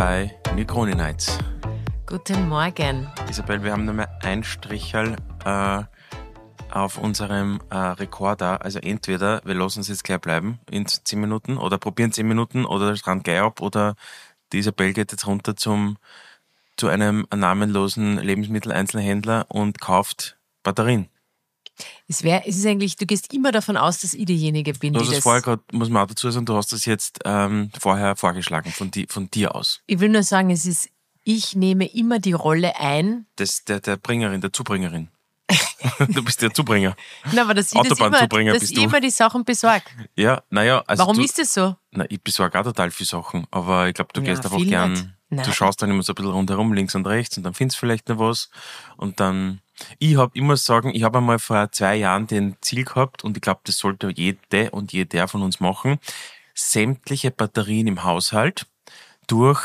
bei Negroni Nights. Guten Morgen. Isabel, wir haben nur mehr ein Stricherl auf unserem Rekorder. Also entweder wir lassen es jetzt gleich bleiben in 10 Minuten oder probieren 10 Minuten oder dran gleich ab oder die Isabel geht jetzt runter zu einem namenlosen Lebensmitteleinzelhändler und kauft Batterien. Es ist eigentlich, du gehst immer davon aus, dass ich diejenige bin, Du die hast es das... vorher gerade, muss man auch dazu sagen, du hast das jetzt vorher vorgeschlagen, von dir aus. Ich will nur sagen, ich nehme immer die Rolle ein. Der Bringerin, der Zubringerin. Du bist der Zubringer. Na, aber dass Autobahnzubringer dass bist ich du. immer die Sachen besorge. Ja, naja. Also Warum ist das so? Na, ich besorge auch total viele Sachen, aber ich glaube, du gehst einfach viel gern, nicht. Nein. du schaust dann immer so ein bisschen rundherum, links und rechts und dann findest du vielleicht noch was und dann, ich muss sagen, ich habe einmal vor 2 Jahren den Ziel gehabt und ich glaube, das sollte jede und jeder von uns machen, sämtliche Batterien im Haushalt durch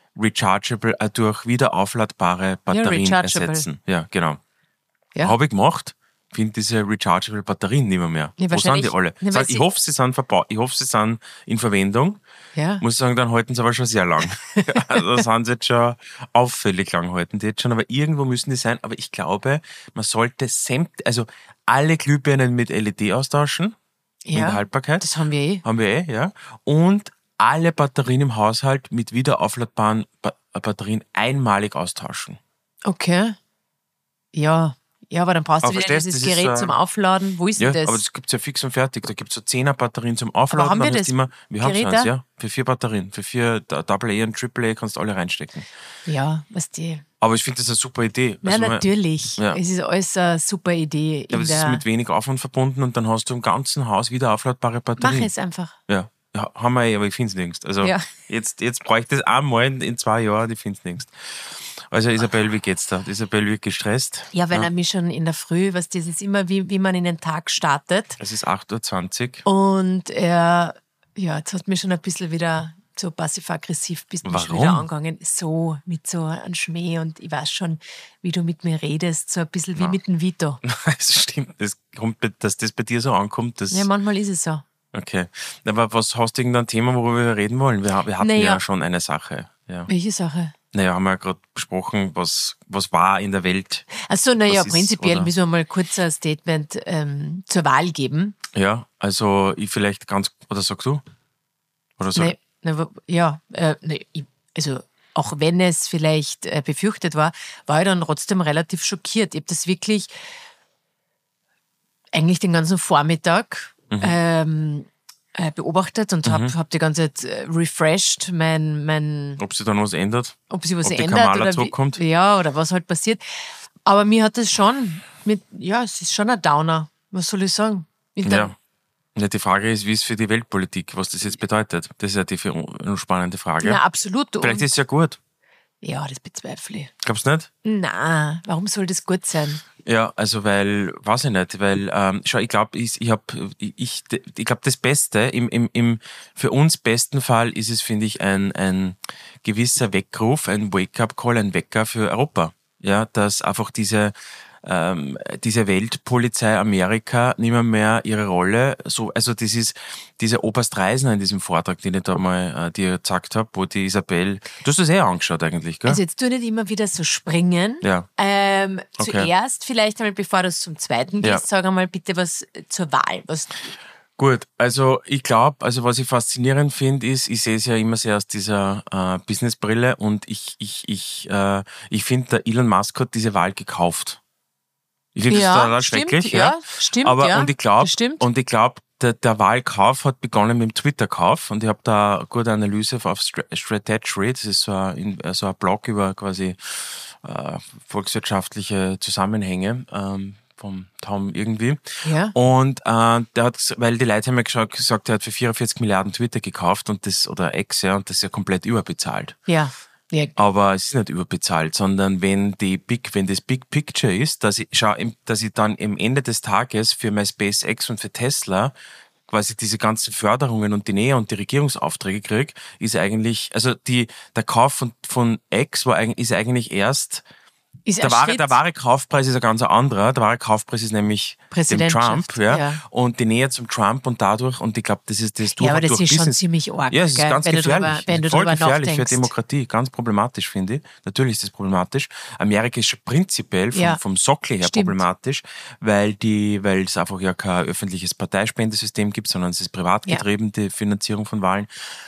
durch wieder aufladbare Batterien ersetzen. Ja, genau. Ja. Habe ich gemacht. Finde diese rechargeable Batterien nicht mehr. Ja, Wo sind die wahrscheinlich- alle? Ja, weil Ich hoffe, sie sind verbaut. Ich hoffe, sie sind in Verwendung. Ja. Muss sagen, dann halten sie aber schon sehr lang. Also das haben sie jetzt schon auffällig lang halten die jetzt schon. Aber irgendwo müssen die sein. Aber ich glaube, man sollte alle Glühbirnen mit LED austauschen. In der Haltbarkeit. Das haben wir eh. Haben wir ja. Und alle Batterien im Haushalt mit wieder aufladbaren Batterien einmalig austauschen. Okay. Ja, aber dann brauchst du Aber wieder verstehst, dieses das ist Gerät so- zum Aufladen. Wo ist Ja, denn das? aber das gibt's ja fix und fertig. Da gibt's so 10er Batterien zum Aufladen. Aber haben wir dann hast das wir haben Gerät eins, da? ja. Für 4 Batterien. Für 4 AA und AAA kannst du alle reinstecken. Ja, was die... Aber ich finde das eine super Idee. Na, Also, natürlich. Ja. Es ist alles eine super Idee. Ja, aber es ist mit wenig Aufwand verbunden und dann hast du im ganzen Haus wieder aufladbare Batterien. Mach es einfach. Ja. Ja, haben wir aber ich finde es nirgends. Also Ja. jetzt bräuchte ich das einmal in 2 Jahren, ich finde es nirgends. Also Isabel, wie geht's da? Isabel wird gestresst. Ja, weil er mich schon in der Früh, das ist immer wie man in den Tag startet. Es ist 8:20 Und jetzt hat mich schon ein bisschen wieder so passiv-aggressiv bist du schon Warum? wieder angegangen. So, mit so einem Schmäh und ich weiß schon, wie du mit mir redest, so ein bisschen wie mit dem Vito. Es stimmt, dass das bei dir so ankommt. Ja, manchmal ist es so. Okay. Aber was hast du irgendein Thema, worüber wir reden wollen? Wir hatten Naja. ja schon eine Sache. Ja. Welche Sache? Naja, haben wir ja gerade besprochen, was war in der Welt. Achso, naja, Was ist, prinzipiell oder? müssen wir mal kurz ein Statement zur Wahl geben. Ja, also ich vielleicht oder sagst du? Oder sag Also auch wenn es vielleicht befürchtet war ich dann trotzdem relativ schockiert. Ich habe das wirklich eigentlich den ganzen Vormittag beobachtet und hab die ganze Zeit refreshed ob sich dann was ändert? ob sich was Ob die ändert Kamala oder zurückkommt? oder was halt passiert. Aber mir hat es schon es ist schon ein Downer. Was soll ich sagen? Ja. Ja, die Frage ist, wie es für die Weltpolitik, was das jetzt bedeutet. Das ist ja die spannende Frage. Na, absolut. Vielleicht ist es ja gut. Ja, das bezweifle ich. Glaubst du nicht? Na, warum soll das gut sein? Ja, also weiß ich nicht, schau, ich glaube, ich glaube, das Beste, für uns besten Fall ist es, finde ich, ein gewisser Weckruf, ein Wake-up-Call, ein Wecker für Europa. Ja, dass einfach diese Weltpolizei Amerika nicht mehr ihre Rolle, also das ist dieser Oberst Reisner in diesem Vortrag, den ich da mal dir gezeigt habe, wo die Isabel, du hast das angeschaut eigentlich, gell? Also jetzt tu nicht immer wieder so springen. Ja. Okay. Zuerst vielleicht einmal, bevor du zum zweiten gehst, Ja. sag einmal bitte was zur Wahl. Gut, also ich glaube, was ich faszinierend finde, ist, ich sehe es ja immer sehr aus dieser Businessbrille und ich finde, der Elon Musk hat diese Wahl gekauft. Ich finde das total schrecklich. Ja, stimmt, Aber ja. und ich das stimmt. glaube, der Wahlkauf hat begonnen mit dem Twitter-Kauf und ich habe da eine gute Analyse auf Strategy, das ist so ein Blog über quasi volkswirtschaftliche Zusammenhänge vom Tom irgendwie. Ja. Und weil die Leute haben ja gesagt, er hat für 44 Milliarden Twitter gekauft und oder X, ja, und das ist ja komplett überbezahlt. Ja. Aber es ist nicht überbezahlt, sondern wenn das Big Picture ist, dass ich dann am Ende des Tages für mein SpaceX und für Tesla quasi diese ganzen Förderungen und die Nähe und die Regierungsaufträge kriege, ist eigentlich, also der Kauf von X ist eigentlich erst Ist Der wahre Kaufpreis ist ein ganz anderer. Der wahre Kaufpreis ist nämlich dem Trump, und die Nähe zum Trump und dadurch, und ich glaube, das ist das aber das ist schon ziemlich arg. Ja, es ist ganz gefährlich. Wenn du voll drüber gefährlich nachdenkst. für Demokratie. Ganz problematisch, finde ich. Natürlich ist das problematisch. Amerika ist schon prinzipiell vom Sockel her problematisch, weil es einfach ja kein öffentliches Parteispendersystem gibt, sondern es ist privat getrieben, die Finanzierung von Wahlen.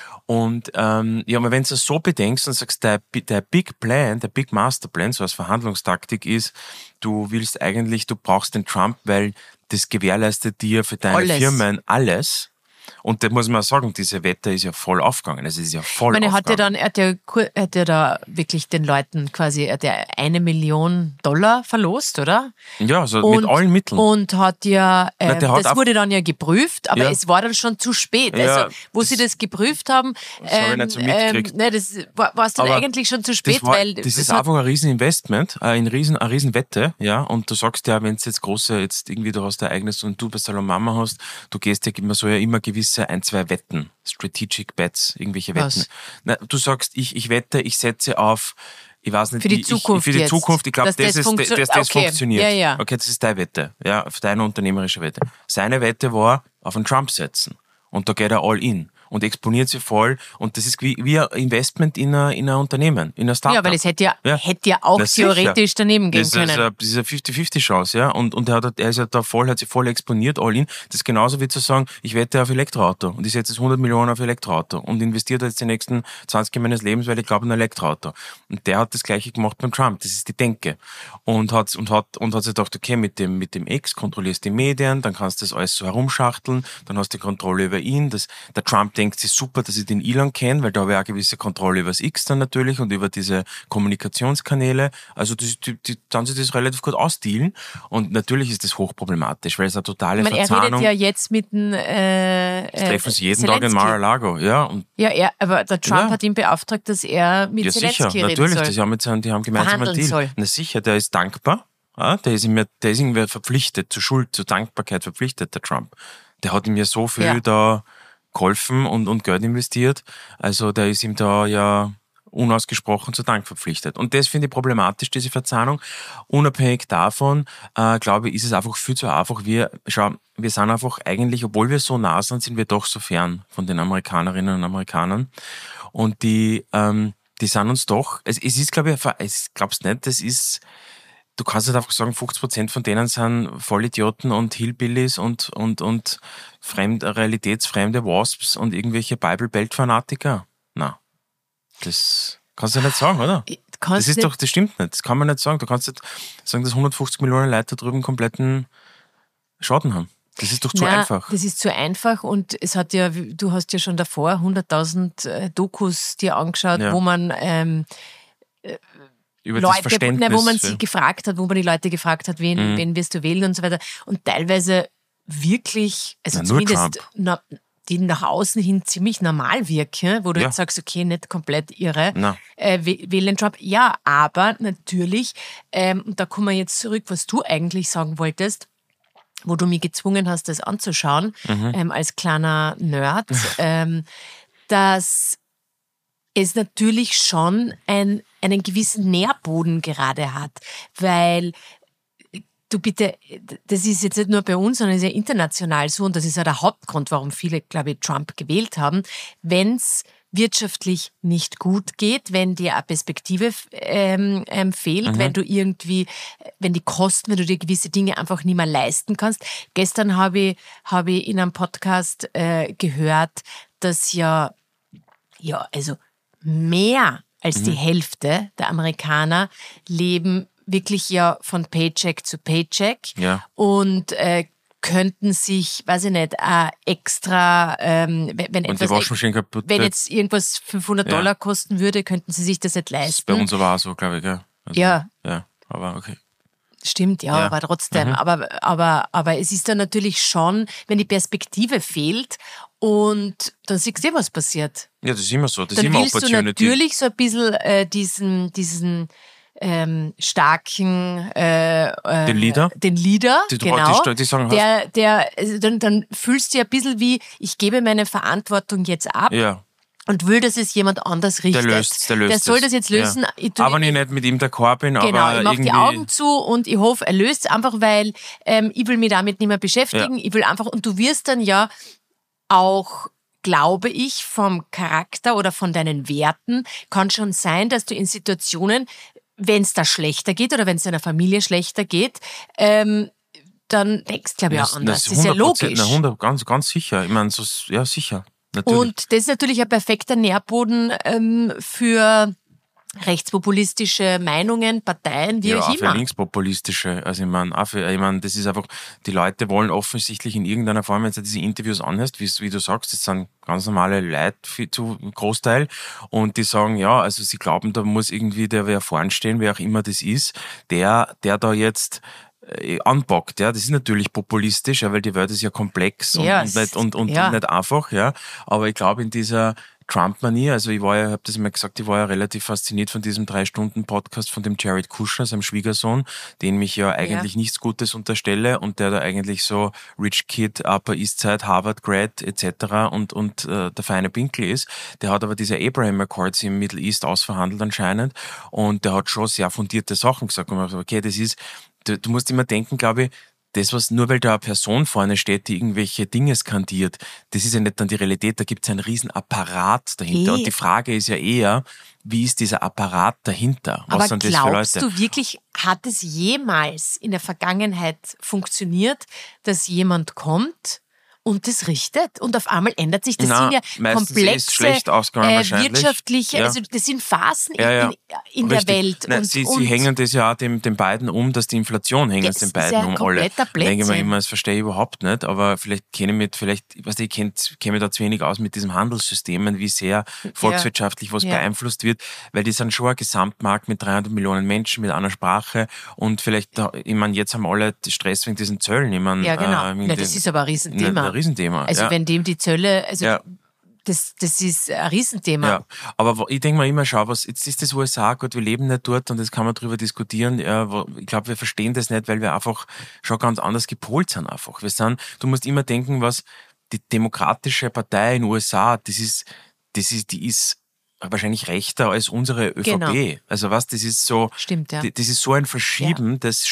Und aber wenn du es so bedenkst und sagst, der Big Plan, der Big Master Plan, so als Verhandlungstaktik ist, du brauchst den Trump, weil das gewährleistet dir für deine Firmen alles. Und da muss man sagen, diese Wette ist ja voll aufgegangen. Also es ist ja voll aufgegangen. Er hat ja da wirklich den Leuten quasi 1 Million Dollar verlost, oder? Ja, also mit allen Mitteln. Und hat ja, das wurde dann ja geprüft, aber es war dann schon zu spät. Also, wo sie das geprüft haben, das habe ich nicht so mitgekriegt. Das war es dann eigentlich schon zu spät, das ist einfach ein Rieseninvestment, eine Riesenwette, ja. Und du sagst ja, wenn es jetzt irgendwie du hast ein Ereignis und du bei Salomama hast, du gehst ja, man soll ja immer gewisse 1-2 Wetten, Strategic Bets, irgendwelche Wetten. Na, du sagst, ich wette, ich setze auf, ich weiß nicht, für die Zukunft. Ich glaube, das funktioniert. Ja. Okay, das ist deine Wette, ja, auf deine unternehmerische Wette. Seine Wette war, auf einen Trump setzen. Und da geht er all in und exponiert sie voll. Und das ist wie ein Investment in ein Unternehmen, in ein Startup. Ja, weil es hätte ja auch theoretisch daneben gehen können. Das ist eine 50-50-Chance, ja. Und er ist ja da hat sich voll exponiert, all in. Das ist genauso wie zu sagen, ich wette auf Elektroauto und ich setze jetzt 100 Millionen auf Elektroauto und investiere jetzt die nächsten 20 Jahre meines Lebens, weil ich glaube an ein Elektroauto. Und der hat das Gleiche gemacht beim Trump. Das ist die Denke. Und hat sich gedacht, okay, mit dem X kontrollierst du die Medien, dann kannst du das alles so herumschachteln, dann hast du die Kontrolle über ihn. Der Trump denkt sich super, dass ich den Elon kenne, weil da habe ich auch eine gewisse Kontrolle über das X dann natürlich und über diese Kommunikationskanäle. Also die dann sich das relativ gut ausdealen. Und natürlich ist das hochproblematisch, weil es eine totale Verzahnung... Er redet ja jetzt mit dem treffen sie jeden Tag in Mar-a-Lago, ja. Aber der Trump hat ihn beauftragt, dass er mit Zelensky reden natürlich, soll. Die haben gemeinsam einen Deal. Soll. Na sicher, der ist dankbar. Ja, der ist irgendwie verpflichtet, zur Schuld, zur Dankbarkeit verpflichtet, der Trump. Der hat ihm ja so viel da geholfen und Geld investiert. Also der ist ihm da ja unausgesprochen zu Dank verpflichtet. Und das finde ich problematisch, diese Verzahnung. Unabhängig davon, glaube ich, ist es einfach viel zu einfach. Wir sind einfach eigentlich, obwohl wir so nah sind wir doch so fern von den Amerikanerinnen und Amerikanern. Und die sind uns doch, es ist, glaube ich, glaubst nicht, du kannst nicht einfach sagen, 50% von denen sind Vollidioten und Hillbillies und realitätsfremde Wasps und irgendwelche Bible-Belt-Fanatiker. Na, das kannst du nicht sagen, oder? Das stimmt nicht. Das kann man nicht sagen. Du kannst nicht sagen, dass 150 Millionen Leute da drüben kompletten Schaden haben. Das ist doch zu einfach. Das ist zu einfach und du hast ja schon davor 100.000 Dokus dir angeschaut, wo man über das Verständnis. Wo man sie gefragt hat, wo man die Leute gefragt hat, wen wirst du wählen und so weiter. Und teilweise wirklich, also zumindest die nach außen hin ziemlich normal wirken, wo du jetzt sagst, okay, nicht komplett irre, wählen Trump. Ja, aber natürlich, und da kommen wir jetzt zurück, was du eigentlich sagen wolltest, wo du mich gezwungen hast, das anzuschauen, als kleiner Nerd, dass es natürlich schon einen gewissen Nährboden gerade hat, weil du bitte, das ist jetzt nicht nur bei uns, sondern es ist ja international so und das ist ja der Hauptgrund, warum viele, glaube ich, Trump gewählt haben, wenn es wirtschaftlich nicht gut geht, wenn dir eine Perspektive fehlt, wenn du wenn du dir gewisse Dinge einfach nicht mehr leisten kannst. Gestern habe ich in einem Podcast gehört, dass also mehr als die Hälfte der Amerikaner leben wirklich ja von Paycheck zu Paycheck und könnten sich, weiß ich nicht, extra, wenn jetzt irgendwas $500 kosten würde, könnten sie sich das nicht leisten. Das ist bei uns aber auch so, glaube ich, gell? Also, ja, aber okay. Stimmt, aber trotzdem. Aber es ist dann natürlich schon, wenn die Perspektive fehlt und dann siehst du, was passiert. Ja, das ist immer so. Das dann ist immer willst Opportunity. Du natürlich so ein bisschen diesen starken den Leader, genau, die sagen, dann fühlst du ja ein bisschen wie, ich gebe meine Verantwortung jetzt ab. Ja. und will, dass es jemand anders richtet. Der soll das jetzt lösen. Ja. Aber wenn ich nicht mit ihm d'accord bin, genau, aber ich mache irgendwie... die Augen zu und ich hoffe, er löst es einfach, weil ich will mich damit nicht mehr beschäftigen. Ich will einfach, und du wirst dann ja auch, glaube ich, vom Charakter oder von deinen Werten, kann schon sein, dass du in Situationen, wenn es da schlechter geht oder wenn es deiner Familie schlechter geht, dann denkst du, glaube ich, auch anders. Das ist ja logisch. 100, ganz sicher. Ich meine, ja, sicher. Natürlich. Und das ist natürlich ein perfekter Nährboden für rechtspopulistische Meinungen, Parteien, wie auch immer. Ja, für linkspopulistische. Also ich meine, das ist einfach, die Leute wollen offensichtlich in irgendeiner Form, wenn du diese Interviews anhörst, wie du sagst, das sind ganz normale Leute zu Großteil und die sagen, ja, also sie glauben, da muss irgendwie der wer vorn stehen, wer auch immer das ist, der da jetzt anpackt, ja, das ist natürlich populistisch, ja, weil die Welt ist ja komplex und nicht einfach, ja, aber ich glaube in dieser Trump-Manie, also ich habe das immer gesagt, ich war ja relativ fasziniert von diesem 3-Stunden-Podcast von dem Jared Kushner, seinem Schwiegersohn, den mich ja eigentlich nichts Gutes unterstelle und der da eigentlich so Rich Kid, Upper East Side, Harvard Grad etc. und der feine Pinkel ist. Der hat aber diese Abraham Accords im Middle East ausverhandelt anscheinend und der hat schon sehr fundierte Sachen gesagt und man hat gesagt, okay, das ist, du musst immer denken, glaube ich, das, was nur weil da eine Person vorne steht, die irgendwelche Dinge skandiert, das ist ja nicht dann die Realität, da gibt es einen riesen Apparat dahinter. Und die Frage ist ja eher, wie ist dieser Apparat dahinter? Was aber sind das für Leute? glaubst du wirklich, hat es jemals in der Vergangenheit funktioniert, dass jemand kommt und das richtet und auf einmal ändert sich. Das sind ja komplexe, schlecht wirtschaftliche, also das sind Phasen in der Welt. Nein, sie hängen das ja auch den beiden dass die Inflation hängen es den beiden alle. Da denke ich mir immer, das verstehe ich überhaupt nicht, aber vielleicht kenne ich da zu wenig aus mit diesem Handelssystemen, wie sehr volkswirtschaftlich was beeinflusst wird, weil die sind schon ein Gesamtmarkt mit 300 Millionen Menschen, mit einer Sprache und vielleicht, ich meine, jetzt haben alle Stress wegen diesen Zöllen. Ich meine, genau. Das ist aber ein Riesenthema. Also wenn dem die Zölle, das ist ein Riesenthema. Ja, aber ich denke mir immer, schau, jetzt ist das USA, gut, wir leben nicht dort und jetzt kann man drüber diskutieren. Ich glaube, wir verstehen das nicht, weil wir einfach schon ganz anders gepolt sind einfach. Du musst immer denken, was die Demokratische Partei in den USA, die ist wahrscheinlich rechter als unsere ÖVP. Genau. Also das ist so, stimmt, ja. Das ist so ein Verschieben des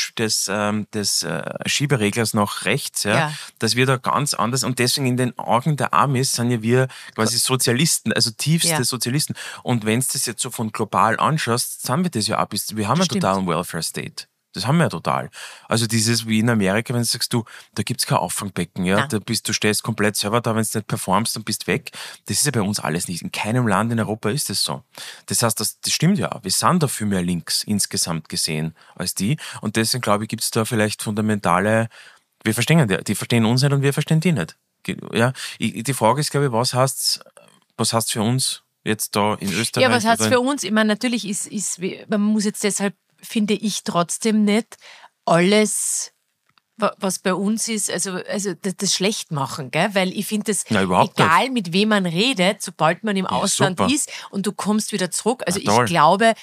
Schiebereglers nach rechts, dass wir da ganz anders, und deswegen in den Augen der Amis sind ja wir quasi Sozialisten, also tiefste Sozialisten. Und wenn du das jetzt so von global anschaust, sind wir das ja auch, wir haben ja total einen Welfare State. Das haben wir ja total. Also dieses wie in Amerika, wenn du sagst, da gibt's kein Auffangbecken, ja, du stehst komplett selber da, wenn du nicht performst, dann bist weg. Das ist ja bei uns alles nicht. In keinem Land in Europa ist das so. Das heißt, das stimmt ja. Wir sind dafür mehr links insgesamt gesehen als die. Und deswegen, glaube ich, gibt's da vielleicht fundamentale, die verstehen uns nicht und wir verstehen die nicht. Ja, die Frage ist, glaube ich, was heißt für uns jetzt da in Österreich? Ja, was heißt für uns? Ich meine, natürlich man muss jetzt deshalb, finde ich, trotzdem nicht alles, was bei uns ist, also das schlecht machen, gell? Weil ich finde das, egal mit wem man redet, sobald man im Ausland ist und du kommst wieder zurück, also ich glaube,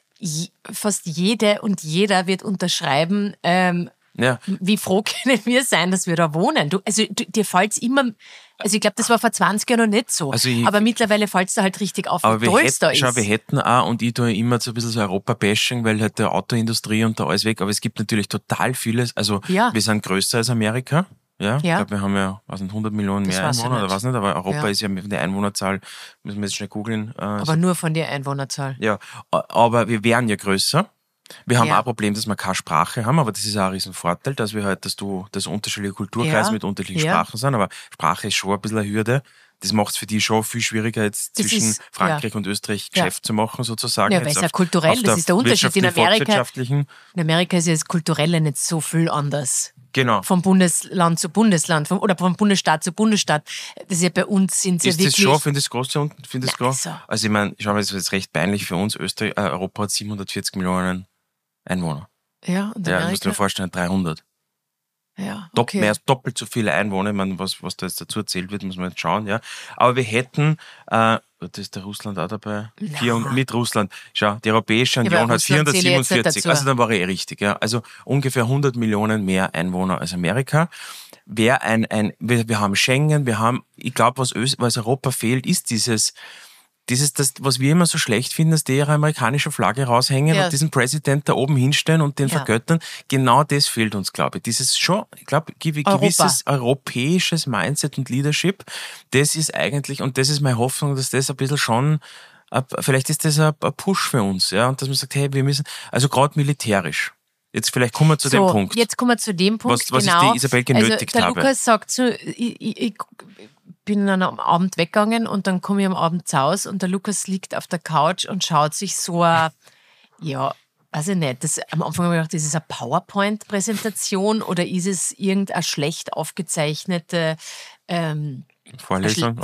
fast jede und jeder wird unterschreiben, wie froh können wir sein, dass wir da wohnen. Dir fällt's immer, also ich glaube, das war vor 20 Jahren noch nicht so. Aber mittlerweile fällt's da halt richtig auf, wie toll es da ist. Schau, wir hätten auch, und ich tue immer so ein bisschen so Europa-Bashing, weil halt der Autoindustrie und da alles weg, aber es gibt natürlich total vieles, also wir sind größer als Amerika. Ja, ich glaube, wir haben ja 100 Millionen mehr Einwohner oder was nicht, aber Europa ist ja von der Einwohnerzahl, müssen wir jetzt schnell googeln. Aber nur von der Einwohnerzahl. Ja, aber wir wären ja größer. Wir haben auch ein Problem, dass wir keine Sprache haben, aber das ist auch ein Riesenvorteil, dass das unterschiedliche Kulturkreise mit unterschiedlichen Sprachen sind, aber Sprache ist schon ein bisschen eine Hürde. Das macht es für die schon viel schwieriger, jetzt zwischen Frankreich und Österreich Geschäft zu machen, sozusagen. Ja, weil es ja kulturell, das ist der Unterschied. In Amerika ist ja das Kulturelle nicht so viel anders. Genau. Vom Bundesland zu Bundesland oder vom Bundesstaat zu Bundesstaat. Das ist ja bei uns sind ja wirklich... Ist das schon, finde ich es groß? Also ich meine, schau mal, das ist jetzt recht peinlich für uns. Europa hat 740 Millionen Einwohner. Ja, und Amerika? Ja, musst du dir vorstellen, 300. Ja, okay. Doppelt so viele Einwohner. Ich meine, was da jetzt dazu erzählt wird, muss man jetzt schauen. Ja. Aber wir hätten, da ist der Russland auch dabei, mit Russland. Schau, die Europäische Union hat 447. Also dann war ich richtig. Ja. Also ungefähr 100 Millionen mehr Einwohner als Amerika. Wir haben Schengen, ich glaube, was Europa fehlt, ist das, was wir immer so schlecht finden, dass die ihre amerikanische Flagge raushängen und diesen Präsident da oben hinstellen und den vergöttern, genau das fehlt uns, glaube ich. Dieses schon, ich glaube, gewisses europäisches Mindset und Leadership, das ist eigentlich, und das ist meine Hoffnung, dass das ein bisschen schon, vielleicht ist das ein Push für uns, ja, und dass man sagt, hey, wir müssen, also gerade militärisch. Jetzt vielleicht kommen wir zu dem Punkt. Jetzt kommen wir zu dem Punkt, was genau. ich die Isabel genötigt der habe. Der Lukas sagt so, ich bin dann am Abend weggegangen und dann komme ich am Abend zu Hause und der Lukas liegt auf der Couch und schaut sich so weiß ich nicht, am Anfang habe ich gedacht, ist es eine PowerPoint-Präsentation oder ist es irgendeine schlecht aufgezeichnete Vorlesung?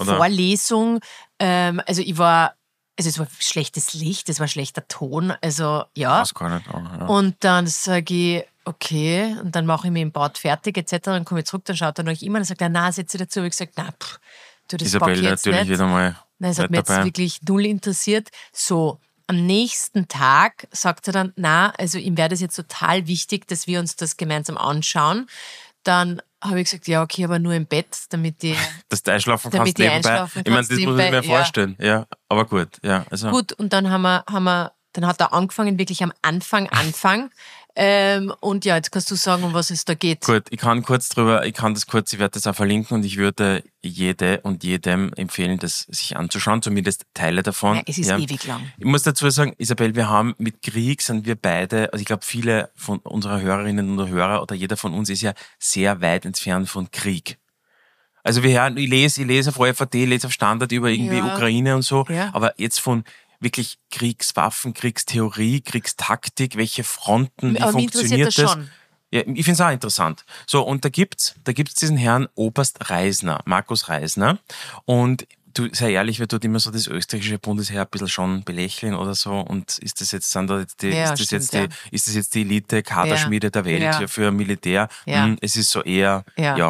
Also es war schlechtes Licht, es war schlechter Ton, also ja. Das gar nicht, ja. Und dann sage ich, okay, und dann mache ich mich im Bad fertig etc. Dann komme ich zurück, dann schaut er noch immer und sagt, na, setze dazu. Und ich gesagt, das Isabel bock jetzt natürlich nicht. wieder mal. Nein, es hat mich jetzt wirklich null interessiert. So, am nächsten Tag sagt er dann, also ihm wäre das jetzt total wichtig, dass wir uns das gemeinsam anschauen. Dann habe ich gesagt, ja, okay, aber nur im Bett, damit die... Dass du einschlafen kannst nebenbei. Ich meine, das muss ich mir vorstellen. Ja, aber gut. Ja, also. Gut, und dann dann hat er angefangen, wirklich am Anfang. Und ja, jetzt kannst du sagen, um was es da geht. Gut, ich werde das auch verlinken und ich würde jede und jedem empfehlen, das sich anzuschauen, zumindest Teile davon. Ja, es ist ewig lang. Ich muss dazu sagen, Isabel, wir haben mit Krieg, sind wir beide, also ich glaube, viele von unserer Hörerinnen und Hörer oder jeder von uns ist ja sehr weit entfernt von Krieg. Also ich lese auf OFAT, lese auf Standard über irgendwie Ukraine und so, aber jetzt von wirklich Kriegswaffen, Kriegstheorie, Kriegstaktik, welche Fronten, wie funktioniert das? Schon. Ja, ich finde es auch interessant. So, und da gibt's diesen Herrn Oberst Reisner, Markus Reisner. Und du, sei ehrlich, wir tut immer so das österreichische Bundesheer ein bisschen schon belächeln oder so. Und ist das jetzt die Elite-Kaderschmiede der Welt für Militär? Ja. Es ist so eher,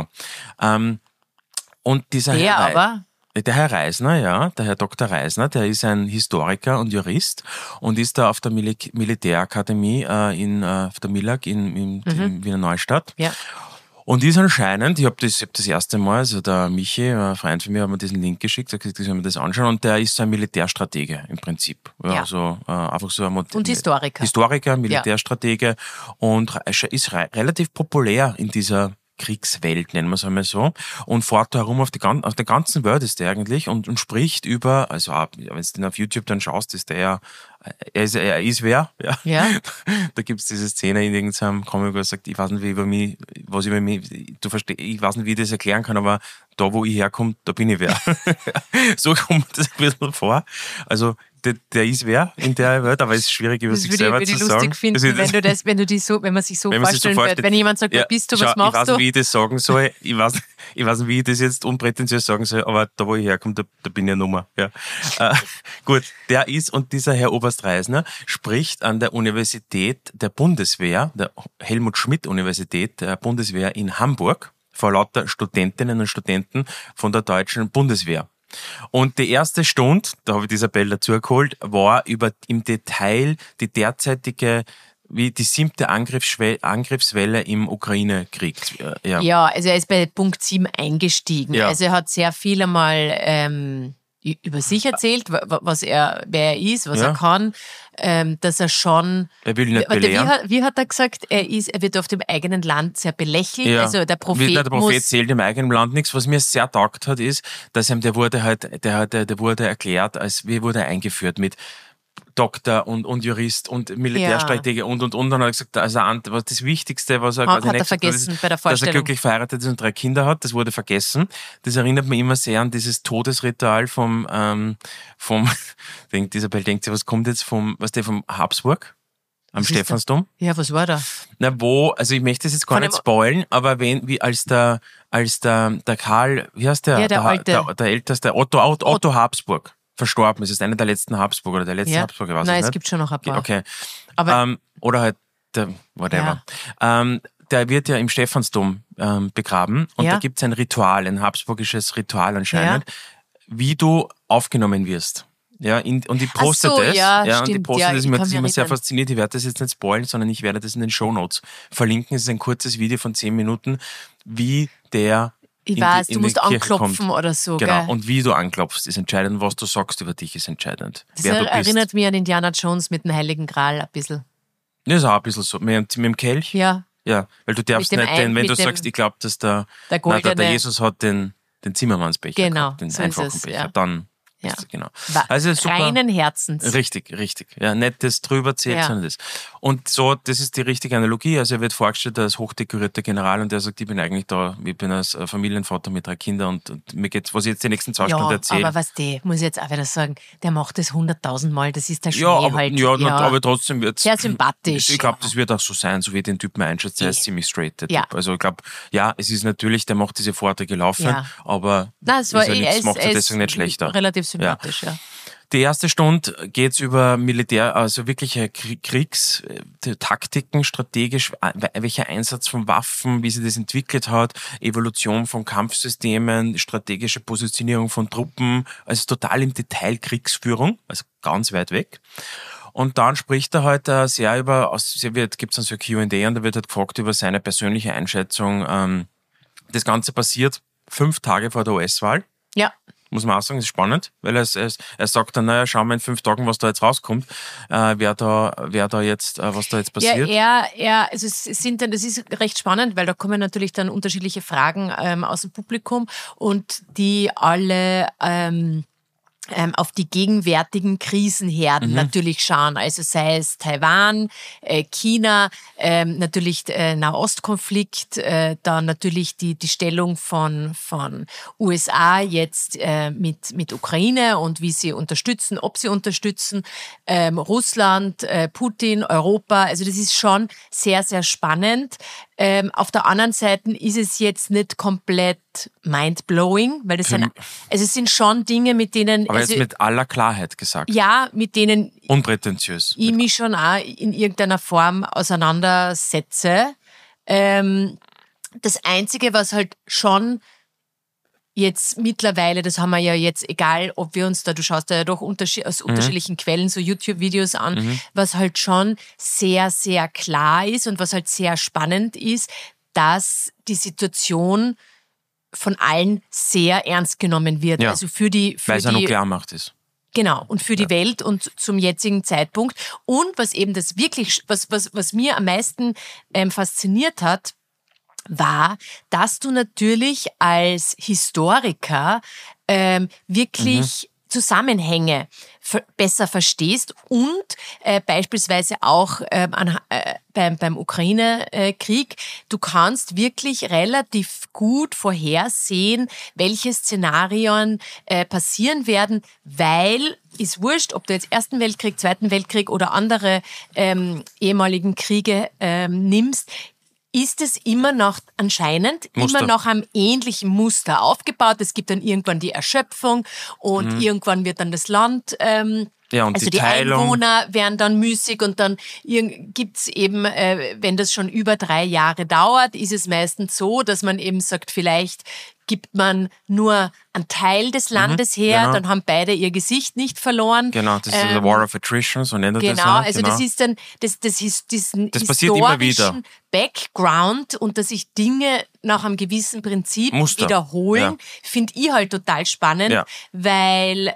und dieser Der Herr Reisner, der Herr Dr. Reisner, der ist ein Historiker und Jurist und ist da auf der Militärakademie auf der MILAG in Wiener Neustadt. Ja. Und ist anscheinend, ich hab das erste Mal, also der Michi, ein Freund von mir, hat mir diesen Link geschickt, hat gesagt, ich soll mir das anschauen, und der ist so ein Militärstratege im Prinzip. Ja. Also einfach so ein und Historiker. Historiker, Militärstratege und ist relativ populär in dieser Kriegswelt, nennen wir es einmal so, und fährt da herum auf der ganzen Welt ist der eigentlich und spricht über, also wenn du den auf YouTube dann schaust, ist der er ist wer, ja. Da gibt's diese Szene in irgendeinem Comic, wo er sagt, ich weiß nicht, ich weiß nicht, wie ich das erklären kann, aber da, wo ich herkomme, da bin ich wer. So kommt das ein bisschen vor. Also, der ist wer in der Welt, aber es ist schwierig, über sich selber zu sagen. Das würde ich lustig finden, wenn man sich so vorstellen würde. Wenn jemand sagt, wer bist du, was machst du? Ich weiß nicht, wie ich das sagen soll. Ich weiß nicht, wie ich das jetzt unprätentiös sagen soll, aber da, wo ich herkomme, da bin ich eine Nummer. Ja. Gut, der ist, und dieser Herr Oberst Reisner spricht an der Universität der Bundeswehr, der Helmut-Schmidt-Universität der Bundeswehr in Hamburg, vor lauter Studentinnen und Studenten von der deutschen Bundeswehr. Und die erste Stunde, da habe ich die Isabel dazu geholt, war im Detail die derzeitige, die 7. Angriffswelle im Ukraine-Krieg. Ja, also er ist bei Punkt 7 eingestiegen. Ja. Also er hat sehr viel einmal über sich erzählt, wer er ist, was er kann, dass er schon... Er will nicht belehren. Wie hat er gesagt? Er wird auf dem eigenen Land sehr belächelt. Ja. Also der Prophet zählt im eigenen Land nichts. Was mir sehr taugt hat, ist, dass ihm der wurde erklärt, wie wurde er eingeführt mit Doktor und Jurist und Militärstratege und dann hat er gesagt, also was das Wichtigste, was er hat er vergessen bei der Vorstellung, dass er glücklich verheiratet ist und 3 Kinder hat, das wurde vergessen. Das erinnert mich immer sehr an dieses Todesritual vom Isabel denkt sich, was kommt jetzt vom Habsburg? Am Stephansdom? Ja, was war da? Also ich möchte das jetzt gar nicht spoilen, aber als der Karl, wie heißt der? Ja, der älteste, Otto Habsburg verstorben ist. Es ist einer der letzten Habsburger oder der letzte Habsburger. Nein, es gibt schon noch ein paar. Okay. Aber oder halt whatever. Ja. Der wird ja im Stephansdom begraben und da gibt es ein Ritual, ein habsburgisches Ritual anscheinend, wie du aufgenommen wirst. Ja, und ich poste das. Und ich poste das. Mir hat das immer sehr fasziniert. Ich werde das jetzt nicht spoilen, sondern ich werde das in den Shownotes verlinken. Es ist ein kurzes Video von 10 Minuten, wie der Ich weiß, du in musst die Kirche anklopfen kommt. oder so, Genau, gell? und wie du anklopfst, ist entscheidend. Was du sagst über dich, ist entscheidend. Das Wer du bist. erinnert mich an Indiana Jones mit dem Heiligen Gral ein bisschen. Das ist auch ein bisschen so. Mit dem Kelch? Ja, Ja, weil du darfst Mit dem nicht, wenn mit du dem- sagst, ich glaube, dass der goldene- Jesus hat den Zimmermannsbecher Genau, gehabt, den so ist einfachen es, Becher, ja. dann Ja. ist genau. War Also super. reinen Herzens. Richtig. Ja, nicht das drüber zählt, Ja. sondern das. Und so, das ist die richtige Analogie. Also er wird vorgestellt als hochdekorierter General und der sagt, ich bin eigentlich da, ich bin als Familienvater mit 3 Kindern und mir geht's, was ich jetzt die nächsten 2 Stunden Ja, erzähle. aber was muss ich jetzt auch wieder sagen, der macht das 100.000 Mal, das ist der Schmäh Ja, aber, halt. aber trotzdem wird's. Sehr sympathisch. Ich glaube, das wird auch so sein, so wie ich den Typen einschätze, er ist ziemlich straight, der Ja. Typ. Also ich glaube, ja, es ist natürlich, der macht diese Vorträge laufen, Ja. aber Nein, es war, macht er deswegen nicht schlechter. relativ sympathisch, ja. Die erste Stunde geht's über Militär, also wirkliche Kriegstaktiken, strategisch, welcher Einsatz von Waffen, wie sich das entwickelt hat, Evolution von Kampfsystemen, strategische Positionierung von Truppen, also total im Detail Kriegsführung, also ganz weit weg. Und dann spricht er halt sehr über, gibt's dann so ein Q&A und da wird halt gefragt über seine persönliche Einschätzung. Das Ganze passiert 5 Tage vor der US-Wahl. Ja. Muss man auch sagen, das ist spannend, weil er sagt dann, naja, schauen wir in 5 Tagen, was da jetzt rauskommt, was da jetzt passiert. Ja, also das ist recht spannend, weil da kommen natürlich dann unterschiedliche Fragen aus dem Publikum und die alle auf die gegenwärtigen Krisenherden natürlich schauen. Also sei es Taiwan, China, natürlich Nahostkonflikt, dann natürlich die Stellung von USA jetzt mit Ukraine und wie sie unterstützen, ob sie unterstützen, Russland, Putin, Europa. Also das ist schon sehr, sehr spannend. Auf der anderen Seite ist es jetzt nicht komplett mind-blowing, weil es sind schon Dinge, mit denen... Aber jetzt mit aller Klarheit gesagt. Ja, mit denen unprätentiös. Ich mich schon auch in irgendeiner Form auseinandersetze. Das Einzige, was halt schon jetzt mittlerweile, das haben wir ja jetzt, egal ob wir uns da, du schaust ja doch aus unterschiedlichen Quellen so YouTube-Videos an, was halt schon sehr, sehr klar ist und was halt sehr spannend ist, dass die Situation von allen sehr ernst genommen wird. Ja, also weil es eine Nuklearmacht ist. Genau, und für die Welt und zum jetzigen Zeitpunkt. Und was eben das wirklich, was mir am meisten fasziniert hat, war, dass du natürlich als Historiker wirklich Zusammenhänge besser verstehst und beispielsweise auch beim Ukraine-Krieg, du kannst wirklich relativ gut vorhersehen, welche Szenarien passieren werden, weil ist wurscht, ob du jetzt Ersten Weltkrieg, Zweiten Weltkrieg oder andere ehemaligen Kriege nimmst, ist es immer noch anscheinend immer noch am ähnlichen Muster aufgebaut. Es gibt dann irgendwann die Erschöpfung und irgendwann wird dann das Land, und also die Einwohner werden dann müßig und dann gibt's eben, wenn das schon über 3 Jahre dauert, ist es meistens so, dass man eben sagt, vielleicht gibt man nur einen Teil des Landes her, dann haben beide ihr Gesicht nicht verloren. Genau, das ist der War of Attrition, so nennt er das. Genau, also das ist dann diesen passiert immer wieder. historischen Background und dass sich Dinge nach einem gewissen Prinzip Muster. wiederholen, finde ich halt total spannend, weil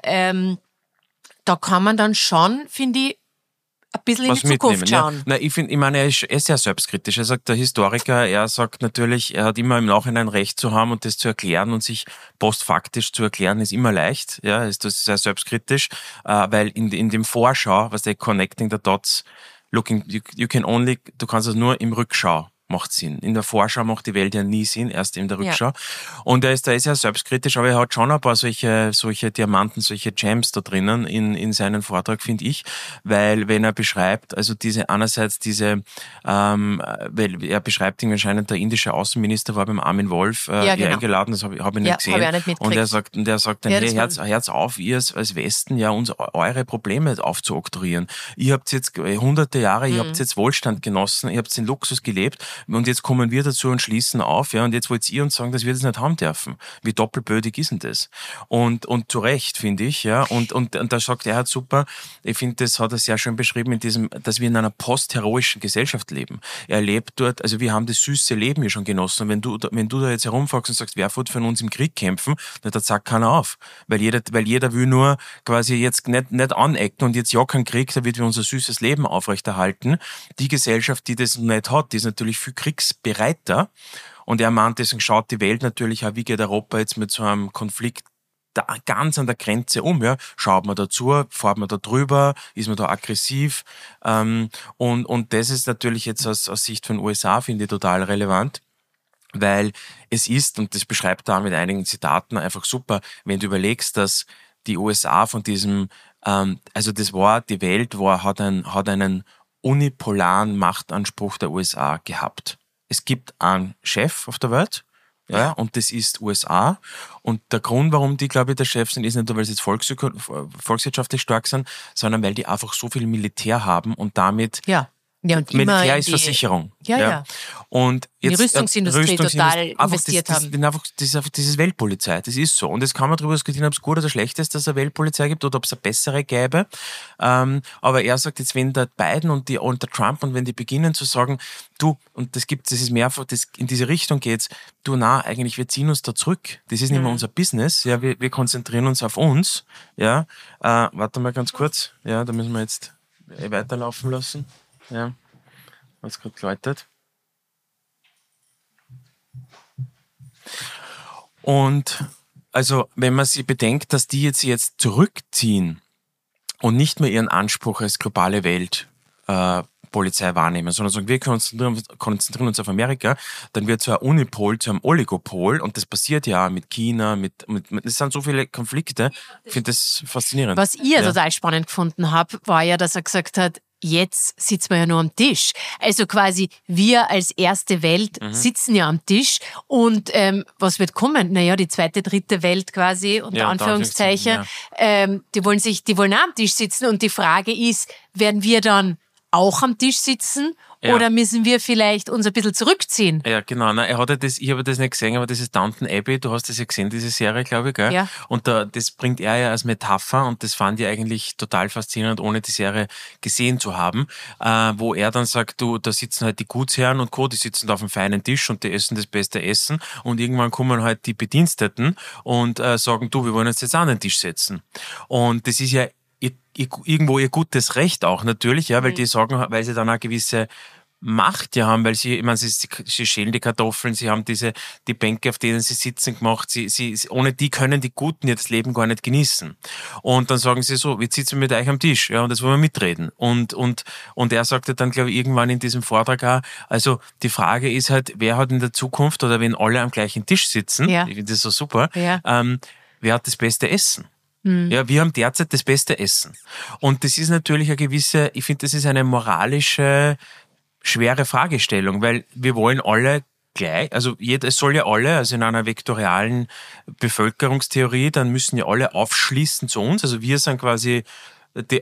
da kann man dann schon, finde ich, ein bisschen in die Zukunft schauen. Ja. Nein, ich meine, er ist sehr selbstkritisch. Er sagt, der Historiker, er sagt natürlich, er hat immer im Nachhinein Recht zu haben und das zu erklären und sich postfaktisch zu erklären, ist immer leicht. Ja, ist das sehr selbstkritisch, weil in dem Vorschau, was der Connecting the Dots, du kannst das nur im Rückschau macht Sinn. In der Vorschau macht die Welt ja nie Sinn, erst in der Rückschau. Ja. Und da ist ja selbstkritisch, aber er hat schon ein paar solche Diamanten, solche Gems da drinnen in seinen Vortrag, finde ich, weil wenn er beschreibt, also weil er beschreibt ihn anscheinend, der indische Außenminister war beim Armin Wolf eingeladen, das hab ich nicht gesehen. Hab ich nicht und er sagt dann, hey, Herz auf, ihr als Westen, ja, uns eure Probleme aufzuoktroyieren. Ihr habt jetzt hunderte Jahre, ihr habt jetzt Wohlstand genossen, ihr habt den Luxus gelebt Und jetzt kommen wir dazu und schließen auf, ja, und jetzt wollt ihr uns sagen, dass wir das nicht haben dürfen. Wie doppelbödig ist denn das? Und zu Recht, finde ich, ja, und da sagt er halt super, ich finde, das hat er sehr schön beschrieben in diesem, dass wir in einer postheroischen Gesellschaft leben. Er lebt dort, also wir haben das süße Leben ja schon genossen. Und wenn du da jetzt herumfragst und sagst, wer wird von uns im Krieg kämpfen, dann sagt keiner auf. Weil jeder will nur quasi jetzt nicht anecken und jetzt ja kein Krieg, da wird wir unser süßes Leben aufrechterhalten. Die Gesellschaft, die das nicht hat, die ist natürlich viel kriegsbereiter. Und er meint, deswegen schaut die Welt natürlich auch, wie geht Europa jetzt mit so einem Konflikt da ganz an der Grenze um, ja. Schaut man dazu, fährt man da drüber, ist man da aggressiv, und das ist natürlich jetzt aus Sicht von USA, finde ich, total relevant, weil es ist, und das beschreibt er mit einigen Zitaten einfach super, wenn du überlegst, dass die USA von diesem, also das war, die Welt hat einen unipolaren Machtanspruch der USA gehabt. Es gibt einen Chef auf der Welt, ja, und das ist USA. Und der Grund, warum die, glaube ich, der Chef sind, ist nicht nur, weil sie jetzt volkswirtschaftlich stark sind, sondern weil die einfach so viel Militär haben und damit und Militär ist Versicherung. Ja. Und jetzt, die Rüstungsindustrie total investiert haben. Das ist einfach dieses Weltpolizei, das ist so. Und jetzt kann man darüber diskutieren, ob es gut oder schlecht ist, dass es eine Weltpolizei gibt oder ob es eine bessere gäbe. Aber er sagt jetzt, wenn der Biden und der Trump und wenn die beginnen zu sagen, du, und das ist mehrfach, in diese Richtung geht's, eigentlich, wir ziehen uns da zurück. Das ist nicht mehr unser Business, ja, wir konzentrieren uns auf uns, ja. Warte mal ganz kurz, ja, da müssen wir jetzt weiterlaufen lassen. Ja, was gerade geläutet. Und also, wenn man sich bedenkt, dass die jetzt zurückziehen und nicht mehr ihren Anspruch als globale Weltpolizei wahrnehmen, sondern sagen, wir konzentrieren uns auf Amerika, dann wird so ein Unipol zu einem Oligopol, und das passiert ja mit China, es sind so viele Konflikte. Ich finde das faszinierend. Was ich total spannend gefunden habe, war ja, dass er gesagt hat, jetzt sitzen wir ja nur am Tisch. Also quasi wir als erste Welt sitzen ja am Tisch, und was wird kommen? Naja, die zweite, dritte Welt quasi, unter Anführungszeichen, die wollen auch am Tisch sitzen, und die Frage ist, werden wir dann auch am Tisch sitzen? Ja. Oder müssen wir vielleicht uns ein bisschen zurückziehen? Ja, genau. Nein, ich habe das nicht gesehen, aber das ist Downton Abbey. Du hast das ja gesehen, diese Serie, glaube ich, gell? Ja. Und das bringt er ja als Metapher, und das fand ich eigentlich total faszinierend, ohne die Serie gesehen zu haben, wo er dann sagt, da sitzen halt die Gutsherren und Co., die sitzen da auf einem feinen Tisch und die essen das beste Essen, und irgendwann kommen halt die Bediensteten und sagen, wir wollen uns jetzt an den Tisch setzen. Und das ist ja irgendwo ihr gutes Recht auch natürlich, ja, weil die sagen, weil sie dann eine gewisse Macht ja haben, weil sie schälen die Kartoffeln, sie haben die Bänke, auf denen sie sitzen, gemacht, ohne die können die Guten jetzt das Leben gar nicht genießen. Und dann sagen sie so, jetzt sitzen wir mit euch am Tisch, ja, und das wollen wir mitreden. Und er sagte dann, glaube ich, irgendwann in diesem Vortrag auch, also die Frage ist halt, wer hat in der Zukunft, oder wenn alle am gleichen Tisch sitzen, ich finde das so super, wer hat das beste Essen? Ja, wir haben derzeit das beste Essen. Und das ist natürlich ich finde, das ist eine moralische, schwere Fragestellung, weil wir wollen alle gleich, also es soll ja alle, also in einer vektorialen Bevölkerungstheorie, dann müssen ja alle aufschließen zu uns, also wir sind quasi, die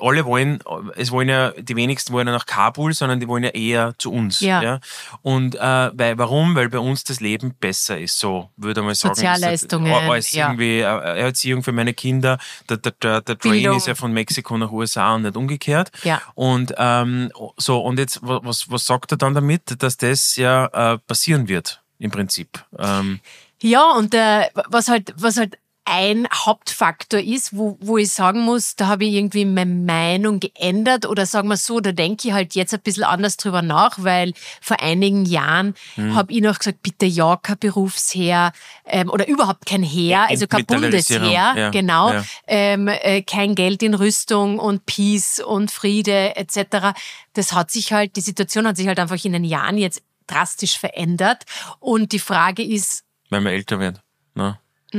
wenigsten wollen ja nach Kabul, sondern die wollen ja eher zu uns. Ja. Und warum? Weil bei uns das Leben besser ist, so würde man sagen. Sozialleistungen. Als irgendwie Erziehung für meine Kinder. Der Train ist ja von Mexiko nach USA und nicht umgekehrt. Ja. Und und jetzt, was sagt er dann damit? Dass das ja passieren wird, im Prinzip. Ja, und was halt ein Hauptfaktor ist, wo ich sagen muss, da habe ich irgendwie meine Meinung geändert, oder sagen wir so, da denke ich halt jetzt ein bisschen anders drüber nach, weil vor einigen Jahren habe ich noch gesagt, bitte ja, kein Berufsheer oder überhaupt kein Heer, also kein Bundesheer, genau, kein Geld in Rüstung und Peace und Friede etc. Die Situation hat sich halt einfach in den Jahren jetzt drastisch verändert, und die Frage ist... Weil man älter wird, ne?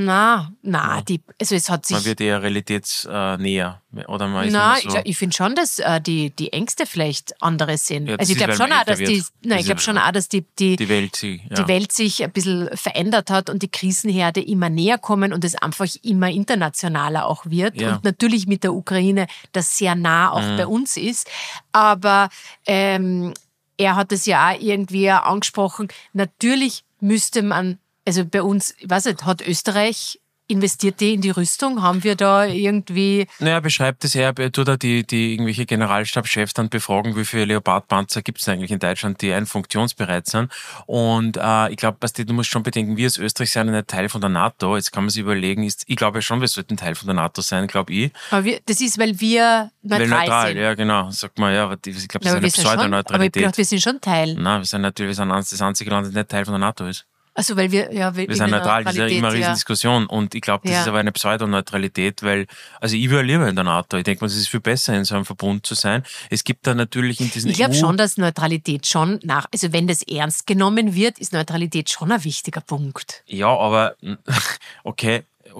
Es hat sich... Man wird eher realitätsnäher, oder man ist nicht so... Ich finde schon, dass die Ängste vielleicht andere sind. Ja, also ich glaube schon auch, dass die Welt sich ein bisschen verändert hat und die Krisenherde immer näher kommen und es einfach immer internationaler auch wird. Ja. Und natürlich mit der Ukraine, das sehr nah auch bei uns ist. Aber er hat es ja auch irgendwie angesprochen, natürlich müsste man, also bei uns, ich weiß nicht, hat Österreich investiert die in die Rüstung? Haben wir da irgendwie... Naja, beschreibt es eher, tut er die irgendwelche Generalstabschefs dann befragen, wie viele Leopardpanzer gibt es eigentlich in Deutschland, die funktionsbereit sind. Und ich glaube, du musst schon bedenken, wir als Österreich sind nicht Teil von der NATO. Jetzt kann man sich überlegen, ich glaube schon, wir sollten Teil von der NATO sein, glaube ich. Aber das ist, weil wir neutral sind. Ja, genau. Sagt man, ja, ich glaube, das ist eine Pseudoneutralität. Aber ich glaube, wir sind schon Teil. Nein, wir sind das einzige Land, das nicht Teil von der NATO ist. Also weil wir sind neutral, das ist ja immer eine Riesendiskussion. Und ich glaube, das ist aber eine Pseudoneutralität, weil, also ich wäre lieber in der NATO. Ich denke mal, es ist viel besser, in so einem Verbund zu sein. Es gibt da natürlich in diesen Ich glaube schon, dass Neutralität schon also wenn das ernst genommen wird, ist Neutralität schon ein wichtiger Punkt. Ja, aber okay,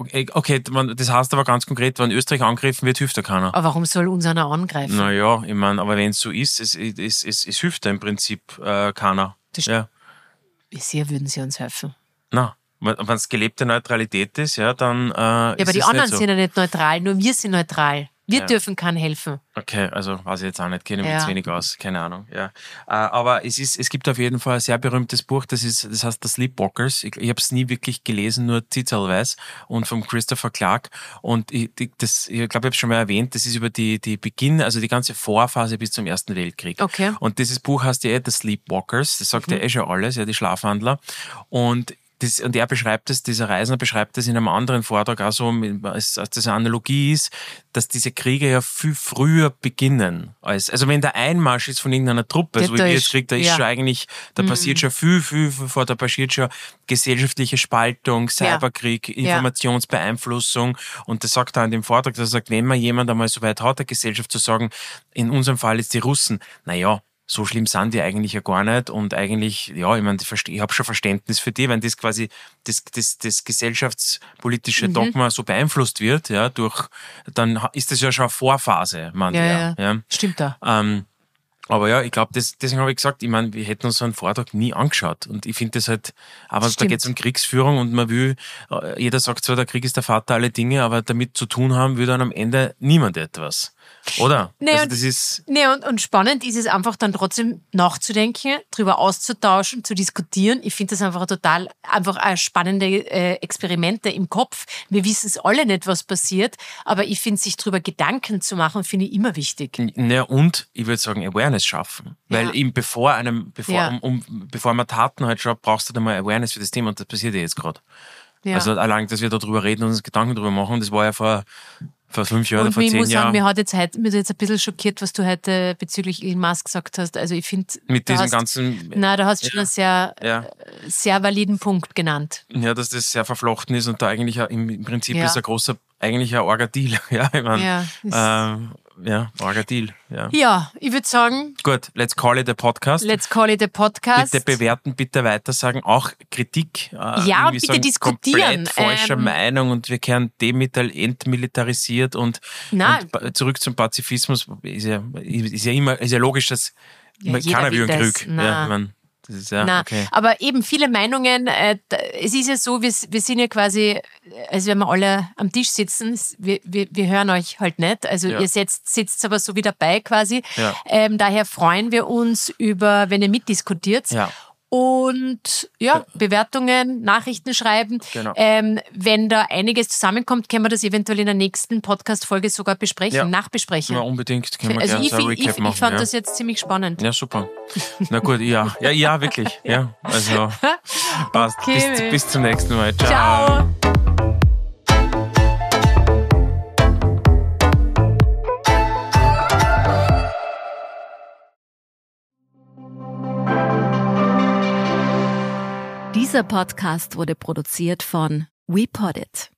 das heißt aber ganz konkret, wenn Österreich angegriffen wird, hilft da keiner. Aber warum soll uns einer angreifen? Naja, ich meine, aber wenn es so ist, es hilft da im Prinzip keiner. Ja. Bisher würden sie uns helfen. Na, wenn es gelebte Neutralität ist, ja, dann ja, aber die anderen sind ja nicht neutral, nur wir sind neutral. Wir dürfen keinen helfen. Okay, also weiß ich jetzt auch nicht, kenne mich jetzt wenig aus, keine Ahnung. Ja. Aber es gibt auf jeden Fall ein sehr berühmtes Buch, das heißt The Sleepwalkers. Ich habe es nie wirklich gelesen, nur zitzelweise, und vom Christopher Clark. Und ich glaube, ich habe es schon mal erwähnt, das ist über die Beginn, also die ganze Vorphase bis zum Ersten Weltkrieg. Okay. Und dieses Buch heißt ja The Sleepwalkers, das sagt ja schon alles, ja, die Schlafwandler. Und er beschreibt es, dieser Reisender beschreibt es in einem anderen Vortrag auch so, als das eine Analogie ist, dass diese Kriege ja viel früher beginnen. Also wenn der Einmarsch ist von irgendeiner Truppe, so wie wir jetzt kriegen, da ist schon eigentlich, da passiert schon viel vor, da passiert schon gesellschaftliche Spaltung, Cyberkrieg, Informationsbeeinflussung. Und das sagt er in dem Vortrag, dass er sagt, wenn man jemand einmal so weit hat, der Gesellschaft zu sagen, in unserem Fall jetzt die Russen, naja, so schlimm sind die eigentlich ja gar nicht, und eigentlich, ja, ich meine, ich habe schon Verständnis für die, wenn das quasi das gesellschaftspolitische Dogma so beeinflusst wird, ja, dann ist das ja schon eine Vorphase, ja. Stimmt da. Aber ja, ich glaube, deswegen habe ich gesagt, ich meine, wir hätten uns so einen Vortrag nie angeschaut. Und ich finde das halt, aber da geht es um Kriegsführung, und man will, jeder sagt zwar, der Krieg ist der Vater aller Dinge, aber damit zu tun haben will dann am Ende niemand etwas. Oder? Und spannend ist es einfach dann trotzdem nachzudenken, drüber auszutauschen, zu diskutieren. Ich finde das einfach einfach spannende Experimente im Kopf. Wir wissen es alle nicht, was passiert, aber ich finde, sich drüber Gedanken zu machen, finde ich immer wichtig. Ja, und ich würde sagen, Awareness schaffen. Weil bevor man Taten halt schaut, brauchst du dann mal Awareness für das Thema, und das passiert ja jetzt gerade. Ja. Also allein, dass wir darüber reden und uns Gedanken drüber machen, das war ja vor 5 Jahren oder vor 10 Jahren. Und ich muss sagen, mir hat jetzt ein bisschen schockiert, was du heute bezüglich Elon Musk gesagt hast. Also ich finde, mit diesem ganzen... Nein, da hast du schon einen sehr validen Punkt genannt. Ja, dass das sehr verflochten ist und da eigentlich im Prinzip ist ein großer, eigentlich ein arger Deal. Ja, ich meine, arger Deal. Ja, ich würde sagen... Gut, let's call it a podcast. Bitte bewerten, bitte weitersagen, auch Kritik. Und bitte diskutieren. Komplett falscher Meinung, und wir kehren entmilitarisiert und zurück zum Pazifismus. Ist ja logisch, dass keiner will einen Krieg. Das ist okay. Aber eben viele Meinungen, es ist ja so, wir sind ja quasi, also wenn wir alle am Tisch sitzen, wir hören euch halt nicht, also ihr sitzt aber so wie dabei quasi. Ja. Daher freuen wir uns über, wenn ihr mitdiskutiert. Ja. Und Bewertungen, Nachrichten schreiben. Genau. Wenn da einiges zusammenkommt, können wir das eventuell in der nächsten Podcast-Folge sogar besprechen, nachbesprechen. Ja, unbedingt. Können wir gerne so ein Recap machen. Ich fand das jetzt ziemlich spannend. Ja, super. Na gut, ja, wirklich. Ja, also passt. Okay. Bis zum nächsten Mal. Ciao. Dieser Podcast wurde produziert von WePoddit.